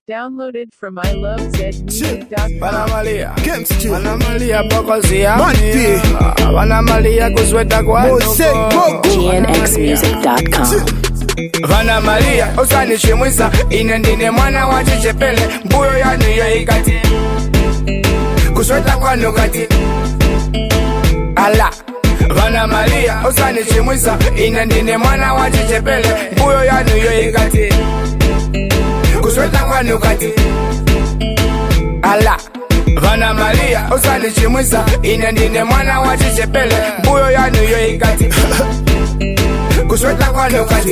Downloaded from ilovezmusic.com. Vanamalia, Kempster, Vanamalia Bokozia, Monty, Vanamalia Kusweta Mose, Mogo, GNXmusic.com. Vanamalia, Osani Shimwisa, Inendine mwana wa chichepele, mbuyo yanu yo ikati, kusweta kwa nukati, ala. Vanamalia, Osani Shimwisa, Inendine mwana wa chichepele, mbuyo yanu yo ikati, kusweta kwa nukati, ala. Vanamalia, Osani Shimwisa, Inendine mwana wa chichepele, mbuyo yanu yo ikati, kusweta kwa nukati,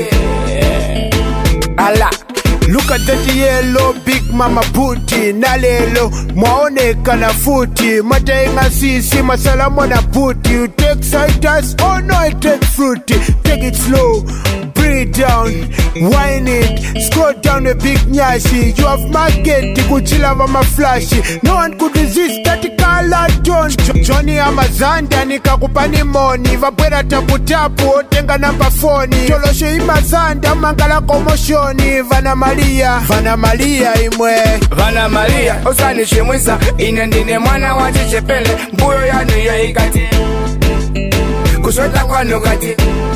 ala. look at that yellow big mama booty nalelo mwaoneka na futi matainga sisi masalamu na booty. You take citrus, oh no I take fruity. Take it slow, breathe down, wine it, scroll down the big nyashi. You have market, kuchila mama flashy. No one could resist that color John Johnny Amazanda nikakupani money. Vapwera tapu tapu, tenga namba phone. Tolosho imazanda, mangala komoshoni. Vanamalia imwe Vanamalia, Osani Shimwisa, Inendine mwana wa chichepele, mbuyo yanu yo ikati, kusweta kwa nukati,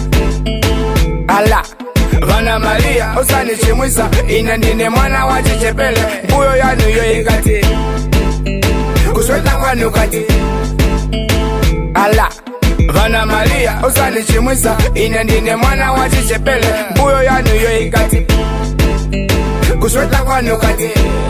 ala. Vanamalia, Osani Shimwisa, Inendine mwana wa chichepele, mbuyo yanu yo ikati, kusweta kwa nukati, ala. Vanamalia, Osani Shimwisa, Inendine mwana wa chichepele, mbuyo yanu yo ikati, kusweta kwa nukati,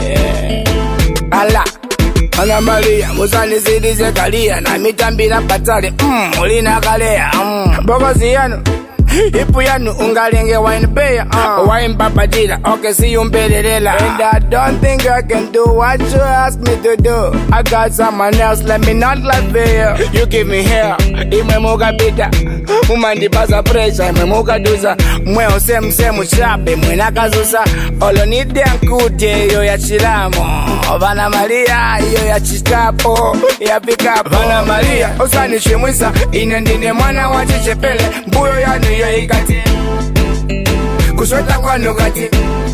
ala. Vanamalia, Musani zidi zekalia, na mitambila patale, ulina kalea, bogozi yanu, ipu yanu ungalenge wine payer, wine papadila, okay see you mbelelela. And I don't think I can do what you ask me to do. I got someone else, let me not like fair. You give me hair, ime muga bita, mumandi basa pressure, ime muga duza, mwe osem semu shape, mwe nakazusa, olo nide ankute, yo ya chilamo. Vanamalia, yo ya chistapo, ya pikapo. Vanamalia, Osani Shimwisa, Inendine mwana wa chichepele, mbuyo yanu yo ikati, kusweta kwa nukati,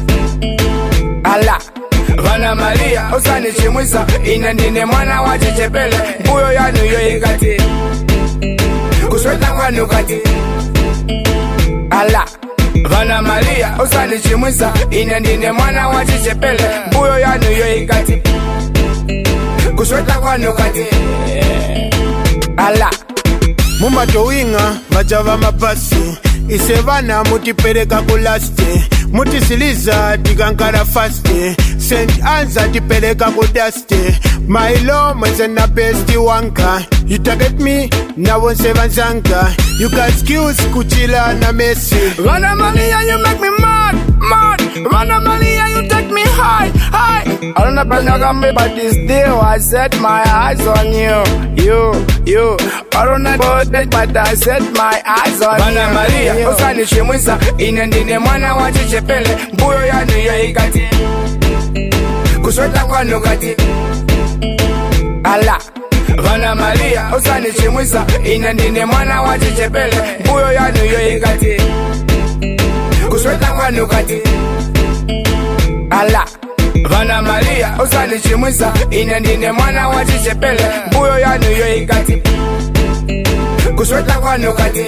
ala. Vanamalia, Osani Shimwisa, Inendine mwana wa chichepele, mbuyo yanu yo ikati, kusweta kwa nukati, ala. Vanamalia, Osani Shimwisa, Inendine mwana wa chichepele, mbuyo yanu yo ikati, kusweta kwa nukati, ala. mumatowinga vajava mapasi isevana mutipereka kulasti mutisiliza tikankala fasti St. Anza tipeleka kudasti mailo mweze na besti wanka. You target me na wonse vanzanka. You got skills kuchila na Messi. Vanamalia, you make me mad, mad. Vanamalia, you take me high, high. I don't know about me, but this deal I set my eyes on you. I don't know about it, but I set my eyes on Vanamalia, you. Osani Shimwisa, Inendine mwana wa chichepele, mbuyo yanu yo ikati, kusweta kwa nukati, ala. Vanamalia, Osani Shimwisa, Inendine mwana wa chichepele, mbuyo yanu yo ikati, kusweta kwa nukati, ala. Vanamalia, Osani Shimwisa, Inendine mwana wa chichepele, mbuyo yanu yo ikati, kusweta kwa nukati,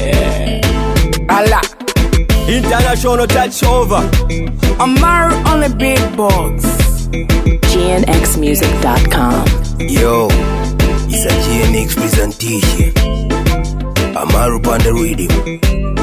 ala. International touch over. Amaru on the big box. GNXmusic.com. Yo, it's a GNX presentation. Amaru on the rhythm.